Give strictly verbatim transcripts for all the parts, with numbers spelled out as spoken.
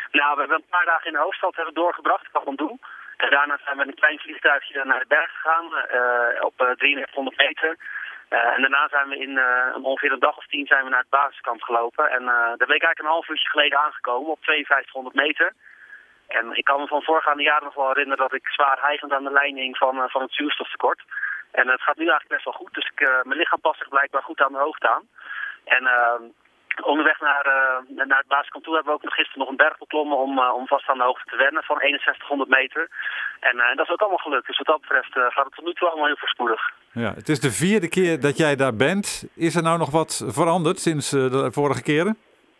Nou, we hebben een paar dagen in de hoofdstad hebben doorgebracht, Kathmandu. En daarna zijn we met een klein vliegtuigje naar de berg gegaan, uh, op uh, drieduizendvijfhonderd meter. Uh, en daarna zijn we in uh, ongeveer een dag of tien zijn we naar het basiskamp gelopen. En uh, daar ben ik eigenlijk een half uurtje geleden aangekomen op tweeënvijftighonderd meter. En ik kan me van voorgaande jaren nog wel herinneren dat ik zwaar hijgend aan de lijn hing van, uh, van het zuurstoftekort. En uh, het gaat nu eigenlijk best wel goed, dus ik, uh, mijn lichaam past zich blijkbaar goed aan de hoogte aan. En uh, onderweg naar, uh, naar het basiskamp toe hebben we ook nog gisteren nog een berg beklommen om, uh, om vast aan de hoogte te wennen van eenenzestighonderd meter. En, uh, en dat is ook allemaal gelukt, dus wat dat betreft uh, gaat het tot nu toe allemaal heel voorspoedig. Ja, het is de vierde keer dat jij daar bent. Is er nou nog wat veranderd sinds uh, de vorige keren?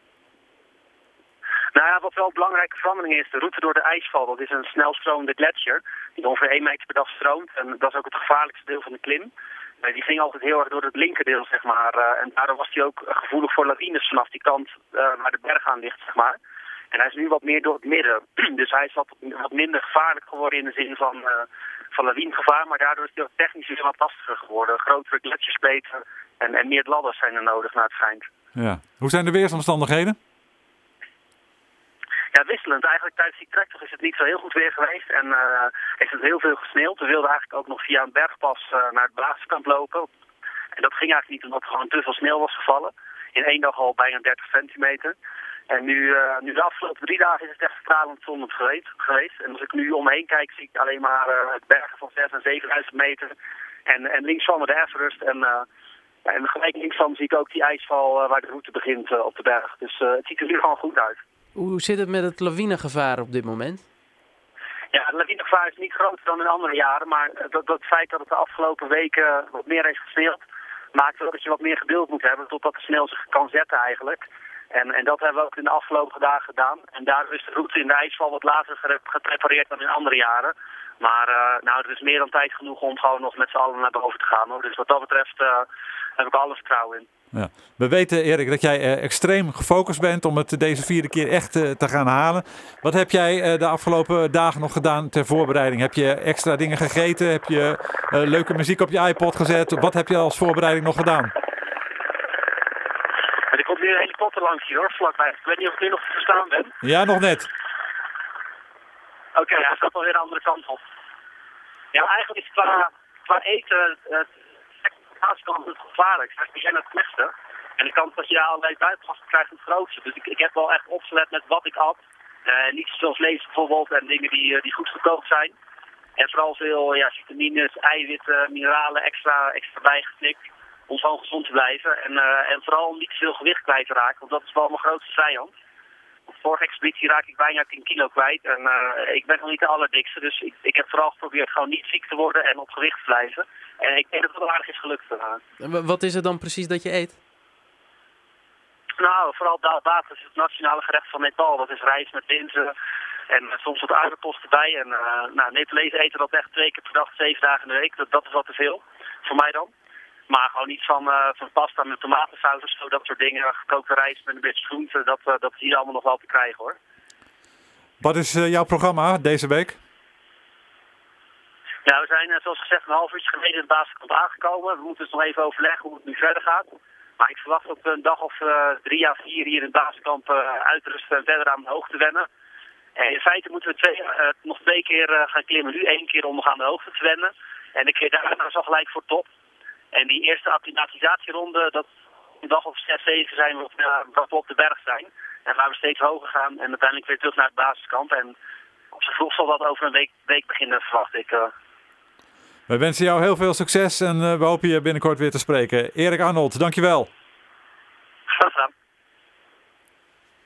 Nou ja, wat wel een belangrijke verandering is, de route door de ijsval. Dat is een snelstromende gletsjer die ongeveer één meter per dag stroomt. En dat is ook het gevaarlijkste deel van de klim. Die ging altijd heel erg door het linkerdeel, zeg maar. Uh, en daardoor was hij ook gevoelig voor lawines vanaf die kant uh, waar de berg aan ligt, zeg maar. En hij is nu wat meer door het midden. Dus hij is wat, wat minder gevaarlijk geworden in de zin van, uh, van lawinegevaar. Maar daardoor is hij ook technisch weer wat lastiger geworden. Grotere gletsjerspleten en, en meer ladders zijn er nodig, naar het schijnt. Ja. Hoe zijn de weersomstandigheden? Ja, wisselend. Eigenlijk tijdens die trektocht is het niet zo heel goed weer geweest en uh, heeft het heel veel gesneeuwd. We wilden eigenlijk ook nog via een bergpas uh, naar het basiskamp lopen. En dat ging eigenlijk niet omdat er gewoon te veel sneeuw was gevallen. In één dag al bijna dertig centimeter. En nu, uh, nu de afgelopen drie dagen is het echt stralend zonnig geweest. En als ik nu om me heen kijk, zie ik alleen maar uh, het bergen van zes en zevenduizend meter. En, en links van me de Everest. En, uh, en gelijk links van zie ik ook die ijsval uh, waar de route begint uh, op de berg. Dus uh, het ziet er nu gewoon goed uit. Hoe zit het met het lawinegevaar op dit moment? Ja, het lawinegevaar is niet groter dan in andere jaren, maar dat, dat feit dat het de afgelopen weken wat meer heeft gesneeuwd, maakt wel dat je wat meer geduld moet hebben totdat de sneeuw zich kan zetten eigenlijk. En, en dat hebben we ook in de afgelopen dagen gedaan. En daardoor is de route in de ijsval wat later geprepareerd dan in andere jaren. Maar uh, nou, er is meer dan tijd genoeg om gewoon nog met z'n allen naar boven te gaan, hoor. Dus wat dat betreft uh, heb ik alle vertrouwen in. Ja. We weten, Erik, dat jij uh, extreem gefocust bent om het deze vierde keer echt uh, te gaan halen. Wat heb jij uh, de afgelopen dagen nog gedaan ter voorbereiding? Heb je extra dingen gegeten? Heb je uh, leuke muziek op je iPod gezet? Wat heb je als voorbereiding nog gedaan? Er komt nu een helikopter langs hier, hoor, vlakbij. Ik weet niet of ik nu nog te verstaan ben. Ja, nog net. Oké, okay, hij gaat alweer de andere kant op. Ja, eigenlijk is qua, qua eten... Uh, basiskamp het gevaarlijkste. We zijn het slechtste. En de kans dat je allerlei buitengasten krijgt het grootste. Dus ik, ik heb wel echt opgelet met wat ik at. Uh, niet zoals vlees bijvoorbeeld en dingen die, die goed gekookt zijn. En vooral veel ja, vitamines, eiwitten, mineralen extra, extra bijgetikt. Om gewoon gezond te blijven. En, uh, en vooral om niet te veel gewicht kwijt te raken. Want dat is wel mijn grootste vijand. Op de vorige expeditie raak ik bijna tien kilo kwijt. En uh, ik ben nog niet de allerdikste. Dus ik, ik heb vooral geprobeerd gewoon niet ziek te worden en op gewicht te blijven. En ik denk dat het wel aardig is gelukt. Uh. Wat is het dan precies dat je eet? Nou, vooral daal-baat is het nationale gerecht van Nepal. Dat is rijst met linzen en uh, soms wat aardappels erbij. En uh, nou, Nepalezen eten dat echt twee keer per dag, zeven dagen in de week. Dat, dat is wat te veel. Voor mij dan. Maar gewoon iets van, uh, van pasta met tomatensaus of zo, dat soort dingen. Gekookte rijst met een beetje groente, dat, uh, dat is hier allemaal nog wel te krijgen, hoor. Wat is uh, jouw programma deze week? Ja, we zijn, uh, zoals gezegd, een half uurtje geleden in het basiskamp aangekomen. We moeten dus nog even overleggen hoe het nu verder gaat. Maar ik verwacht dat we een dag of uh, drie à vier hier in het basiskamp uh, uitrusten en verder aan de hoogte wennen. En in feite moeten we twee, uh, nog twee keer uh, gaan klimmen. Nu één keer om nog aan de hoogte te wennen. En de keer daarna is al gelijk voor top. En die eerste acclimatisatieronde, dat een dag of zes, zeven zijn we op, uh, dat we op de berg zijn. En gaan we steeds hoger gaan en uiteindelijk weer terug naar het basiskamp. En op z'n vroeg zal dat over een week, week beginnen, verwacht ik. Uh. Wij wensen jou heel veel succes en uh, we hopen je binnenkort weer te spreken. Erik Arnold, dankjewel.